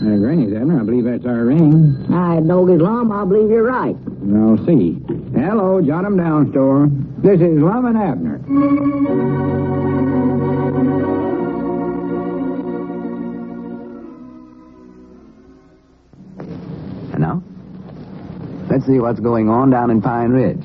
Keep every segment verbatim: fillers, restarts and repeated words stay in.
Uh, Granny's, Abner. I believe that's our ring. I know his Lum. I believe you're right. I'll see. Hello, jot 'em down, store. This is Lum and Abner. And now, let's see what's going on down in Pine Ridge.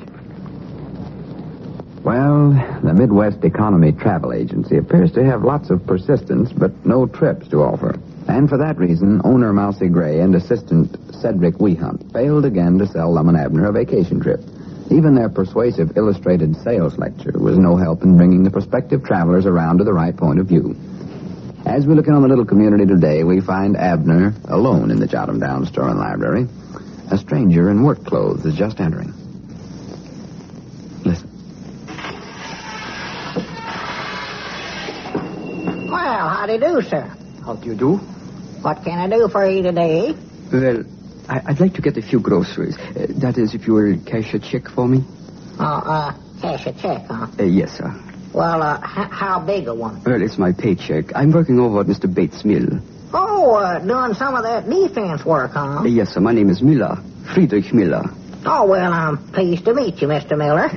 Well, the Midwest Economy Travel Agency appears to have lots of persistence, but no trips to offer. And for that reason, owner Mousy Gray and assistant Cedric Weehunt failed again to sell Lum and Abner a vacation trip. Even their persuasive illustrated sales lecture was no help in bringing the prospective travelers around to the right point of view. As we look in on the little community today, we find Abner alone in the Jot 'em Down store and library. A stranger in work clothes is just entering. Listen. Well, how do you do, sir? How do you do? What can I do for you today? Well, I- I'd like to get a few groceries. Uh, that is, if you will cash a check for me. Oh, uh, cash a check, huh? Uh, yes, sir. Well, uh, h- how big a one? Well, it's my paycheck. I'm working over at Mister Bates' mill. Oh, uh, doing some of that defense work, huh? Uh, yes, sir. My name is Miller. Friedrich Miller. Oh, well, I'm pleased to meet you, Mister Miller.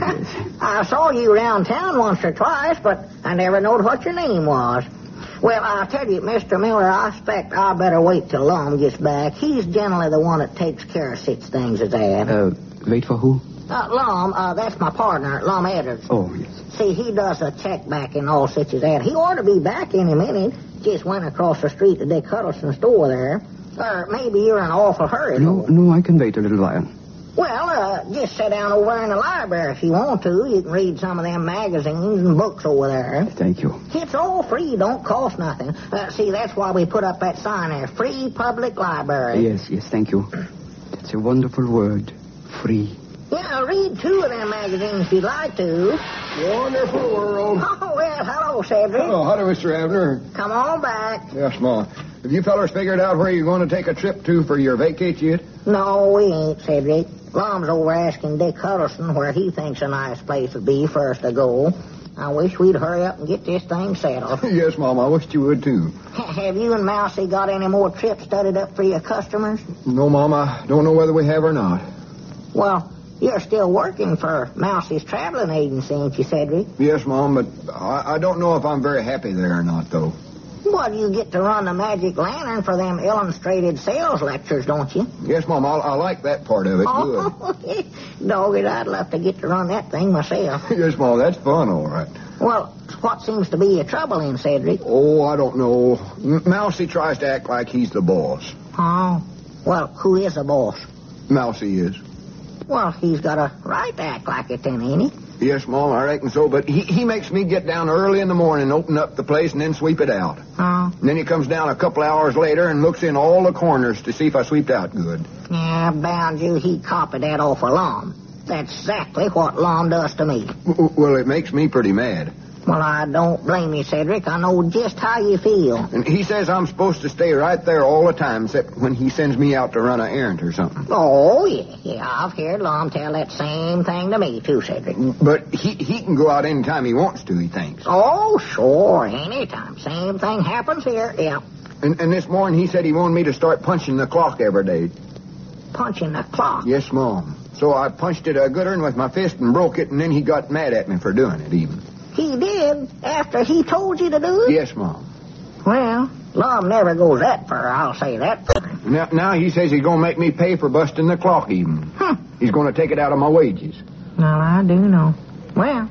I saw you around town once or twice, but I never knowed what your name was. Well, I'll tell you, Mister Miller, I expect I better wait till Lum gets back. He's generally the one that takes care of such things as that. Uh, wait for who? Uh, Lum, uh, that's my partner, Lum Edwards. Oh, yes. See, he does a check back and all such as that. He ought to be back any minute. Just went across the street to Dick Huddleston's store there. Or maybe you're in an awful hurry. No, no, I can wait a little while. Well, uh, just sit down over there in the library if you want to. You can read some of them magazines and books over there. Thank you. It's all free, don't cost nothing. Uh, see, that's why we put up that sign there, Free Public Library. Yes, yes, thank you. That's a wonderful word. Free. Yeah, read two of them magazines if you'd like to. Wonderful world. Oh, well, hello, Cedric. Oh, howdy, Mister Abner. Come on back. Yes, Ma. Have you fellers figured out where you're going to take a trip to for your vacate yet? No, we ain't, Cedric. Lom's over asking Dick Huddleston where he thinks a nice place would be for us to go. I wish we'd hurry up and get this thing settled. Yes, Mom, I wished you would, too. Have you and Mousy got any more trips studied up for your customers? No, Mom, I don't know whether we have or not. Well, you're still working for Mousy's traveling agency, ain't you, Cedric? Yes, Mom, but I, I don't know if I'm very happy there or not, though. Well, you get to run the magic lantern for them illustrated sales lectures, don't you? Yes, Mom, I, I like that part of it. Oh, dog it, I'd love to get to run that thing myself. Good. Yes, Mom, that's fun, all right. Well, what seems to be your trouble in, Cedric? Oh, I don't know. M- Mousy tries to act like he's the boss. Oh, well, who is the boss? Mousy is. Well, he's got a right to act like it then, ain't he? Yes, Mom, I reckon so, but he, he makes me get down early in the morning, open up the place, and then sweep it out. Oh. And then he comes down a couple hours later and looks in all the corners to see if I sweeped out good. Yeah, bound you, he copied that off of Lom. That's exactly what Lom does to me. W- well, it makes me pretty mad. Well, I don't blame you, Cedric. I know just how you feel. And he says I'm supposed to stay right there all the time, except when he sends me out to run an errand or something. Oh, yeah. Yeah, I've heard Lom tell that same thing to me, too, Cedric. But he, he can go out any time he wants to, he thinks. Oh, sure, anytime. Same thing happens here, yeah. And, and this morning he said he wanted me to start punching the clock every day. Punching the clock? Yes, Mom. So I punched it a good one with my fist and broke it, and then he got mad at me for doing it, even. He did? After he told you to do it? Yes, Mom. Well, Lom never goes that far, I'll say that. Now, now he says he's going to make me pay for busting the clock, even. Huh. He's going to take it out of my wages. Well, I do know. Well,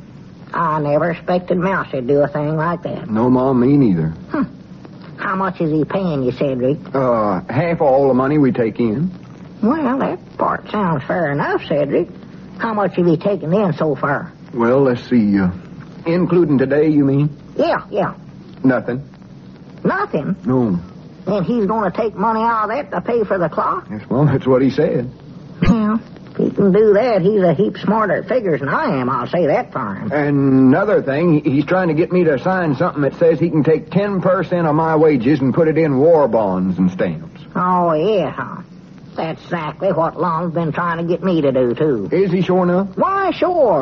I never expected Mousy to do a thing like that. No, Mom, me neither. Huh. How much is he paying you, Cedric? Uh, half of all the money we take in. Well, that part sounds fair enough, Cedric. How much have you taken in so far? Well, let's see. Uh, including today, you mean? Yeah, yeah. Nothing. Nothing? No. And he's going to take money out of that to pay for the clock? Yes, well, that's what he said. Well, if he can do that, he's a heap smarter at figures than I am, I'll say that for him. And another thing, he's trying to get me to sign something that says he can take ten percent of my wages and put it in war bonds and stamps. Oh, yeah, huh? That's exactly what Lom's been trying to get me to do, too. Is he sure enough? Why, sure.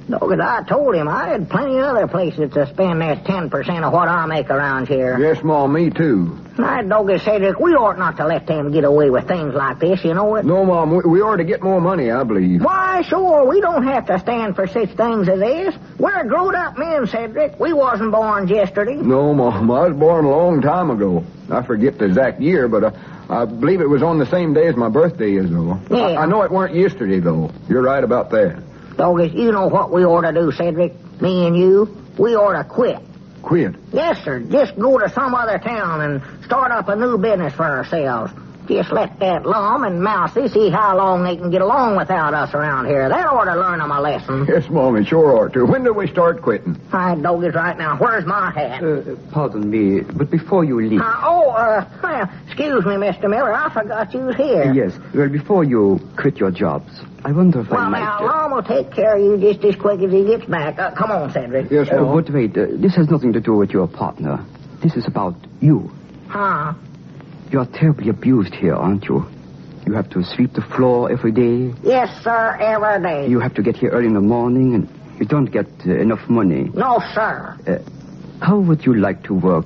No, 'cause I told him I had plenty of other places to spend that ten percent of what I make around here. Yes, Ma, me too. I Doggy Cedric, we ought not to let them get away with things like this, you know it? No, Mom, we, we ought to get more money, I believe. Why, sure, we don't have to stand for such things as this. We're grown-up men, Cedric. We wasn't born yesterday. No, Mom, I was born a long time ago. I forget the exact year, but uh, I believe it was on the same day as my birthday is, though. Yeah. I, I know it weren't yesterday, though. You're right about that. Doggy, you know what we ought to do, Cedric? Me and you? We ought to quit. Quit? Yes, sir. Just go to some other town and start up a new business for ourselves. Just let that Lum and Mousy see how long they can get along without us around here. That ought to learn them a lesson. Yes, Mom, it sure ought to. When do we start quitting? Hi, Doggies, right now. Where's my hat? Uh, pardon me, but before you leave... Uh, oh, uh, well, excuse me, Mister Miller. I forgot you was here. Yes, well, before you quit your jobs, I wonder if well, I might... now, uh, Lum will take care of you just as quick as he gets back. Uh, come on, Cedric. Yes, uh, Mom. but wait, uh, this has nothing to do with your partner. This is about you. Huh? You're terribly abused here, aren't you? You have to sweep the floor every day. Yes, sir, every day. You have to get here early in the morning, and you don't get uh, enough money. No, sir. Uh, how would you like to work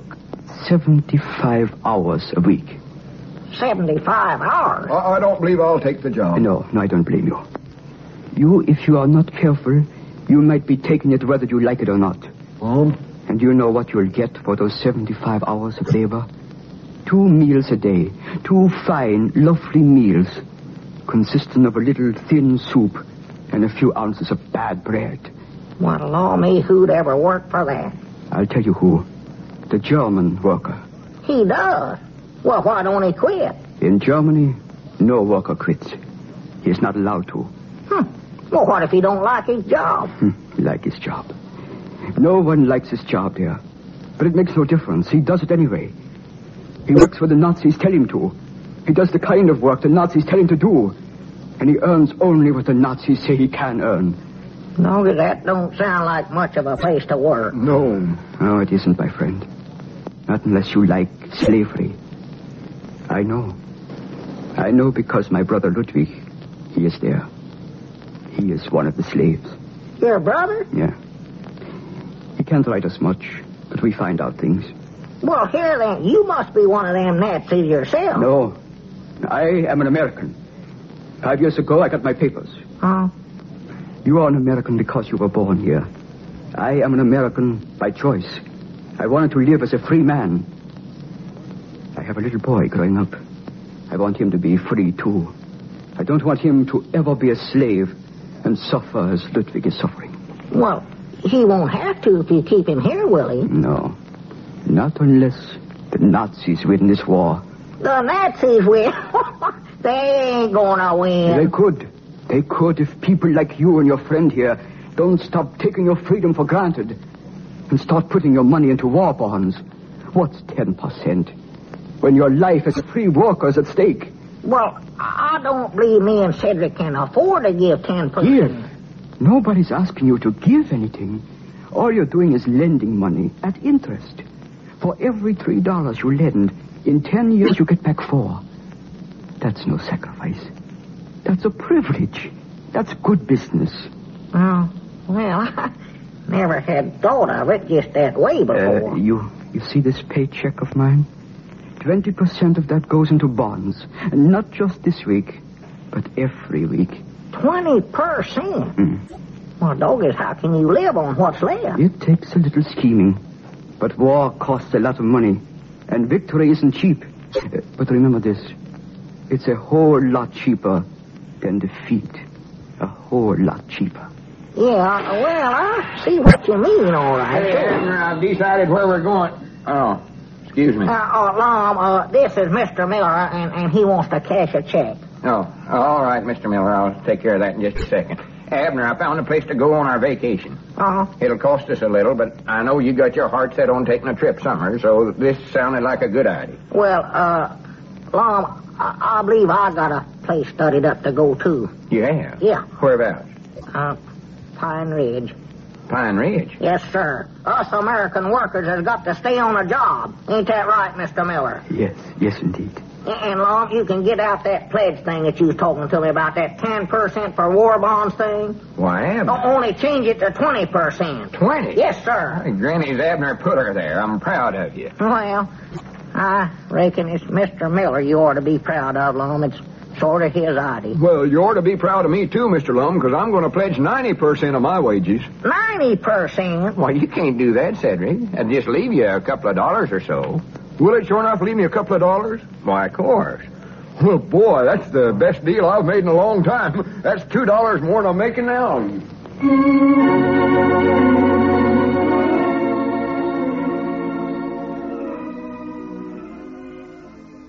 seventy-five hours a week? seventy-five hours? I, I don't believe I'll take the job. No, no, I don't blame you. You, if you are not careful, you might be taking it whether you like it or not. Mom? And you know what you'll get for those seventy-five hours of labor? Two meals a day. Two fine, lovely meals, consisting of a little thin soup and a few ounces of bad bread. Well, law me, who'd ever work for that? I'll tell you who. The German worker. He does. Well, why don't he quit? In Germany, no worker quits. He is not allowed to. Hmm. Well, what if he don't like his job? Hmm. Like his job. No one likes his job there. But it makes no difference. He does it anyway. He works where the Nazis tell him to. He does the kind of work the Nazis tell him to do. And he earns only what the Nazis say he can earn. No, that don't sound like much of a place to work. No. No, it isn't, my friend. Not unless you like slavery. I know. I know because my brother Ludwig, he is there. He is one of the slaves. Your brother? Yeah. He can't write us much, but we find out things. Well, here then, you must be one of them Nazis yourself. No. I am an American. Five years ago, I got my papers. Huh? You are an American because you were born here. I am an American by choice. I wanted to live as a free man. I have a little boy growing up. I want him to be free, too. I don't want him to ever be a slave and suffer as Ludwig is suffering. Well, he won't have to if you keep him here, will he? No. Not unless the Nazis win this war. The Nazis will. They ain't gonna win. They could. They could if people like you and your friend here don't stop taking your freedom for granted and start putting your money into war bonds. What's ten percent? When your life as a free worker is at stake. Well, I don't believe me and Cedric can afford to give ten percent. Here, nobody's asking you to give anything. All you're doing is lending money at interest. For every three dollars you lend, in ten years you get back four. That's no sacrifice. That's a privilege. That's good business. Oh, well, I never had thought of it just that way before. Uh, you, you see this paycheck of mine? Twenty percent of that goes into bonds. And not just this week, but every week. Twenty percent? Mm. Well, Doggies, how can you live on what's left? It takes a little scheming. But war costs a lot of money. And victory isn't cheap. Uh, but remember this. It's a whole lot cheaper than defeat. A whole lot cheaper. Yeah, well, I see what you mean, all right. Hey, Abner, I've decided where we're going. Oh, excuse me. Uh, uh, Lom, uh, this is Mister Miller, and, and he wants to cash a check. Oh, all right, Mister Miller. I'll take care of that in just a second. Abner, I found a place to go on our vacation. Uh-huh. It'll cost us a little, but I know you got your heart set on taking a trip somewhere, so this sounded like a good idea. Well, uh, Lom, I, I believe I got a place studied up to go to. You have? Yeah. Whereabouts? Uh, Pine Ridge. Pine Ridge? Yes, sir. Us American workers has got to stay on a job. Ain't that right, Mister Miller? Yes, yes, indeed. And, Lum, you can get out that pledge thing that you was talking to me about, that ten percent for war bonds thing. Why, Abner? O- only change it to twenty percent. twenty? Yes, sir. Hey, Granny's Abner put her there. I'm proud of you. Well, I reckon it's Mister Miller you ought to be proud of, Lum. It's sort of his idea. Well, you ought to be proud of me, too, Mister Lum, because I'm going to pledge ninety percent of my wages. ninety percent? Why, you can't do that, Cedric. I'd just leave you a couple of dollars or so. Will it sure enough leave me a couple of dollars? Why, of course. Well, boy, that's the best deal I've made in a long time. That's two dollars more than I'm making now.